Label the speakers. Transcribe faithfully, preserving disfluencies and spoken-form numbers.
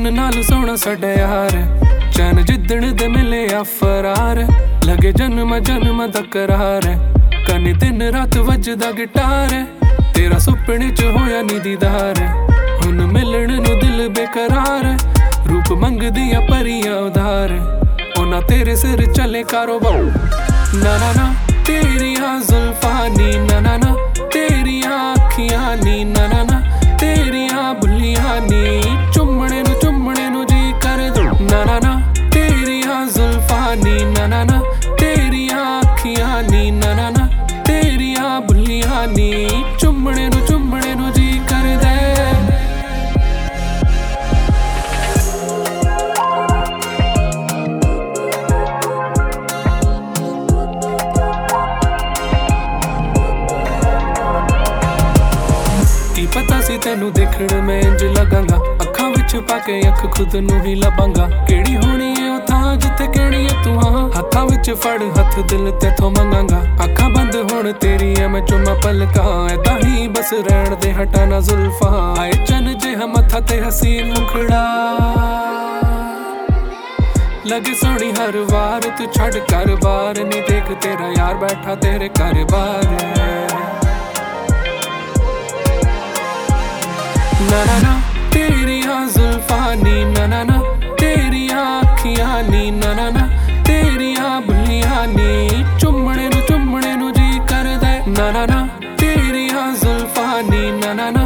Speaker 1: चन्न नाल सोहना साडा यार है, चैन जिद्दण दे मिले आ फरार है, लगे जन्म जन्म दा करार है, कन्नी दिन रात वजदा गिटार है, तेरा सुपने च होया नी दीदार है, हुन मिलण नू दिल बेकरार है, रूप मंगदियां परियां उधार है, ओना तेरे सिर चले कारोबार। ना ना ना तेरियां जुल्फां नी, ना ना ना तेरियां अखियां नी, ना ना ना तेरियां बुलियां नी, चुम्मणे नू चुम्मणे नू जी कर दो। ना ना ना तेरियां जुल्फां नी, ना ना ना तेरियां अखियां नी, ना ना ना तेरियां बुलियां नी, चुम्मणे नू चुम्मणे नू जी कर दे। की पता सी तेनू देखण मैं इंज लगांगा, अखां विच पाके अख खुद नू ही लभांगा, केड़ी होनी है ओ थां जिथे कहनी है तू हाँ, हत्थां विच फड़ हथ दिल तेथों मंगांगा, अखां बंद होण तेरियां मैं चुम्मा पलकां, ऐदां ही बस रहण दे हटा ना जुल्फां, आए चन जिहा मत्था ते हसीन मुखड़ा, लगे सोहनी हर वार तू छड़ कर बार, नी देख तेरा यार बैठा तेरे घर बार। ना ना ना तेरियां जुल्फां नी, ना ना ना तेरियां अखियां नी, ना ना ना तेरियां बुलियां नी, चुम्मणे नू चुम्मणे नू जी कर दे। ना ना ना तेरियां जुल्फां नी, ना ना ना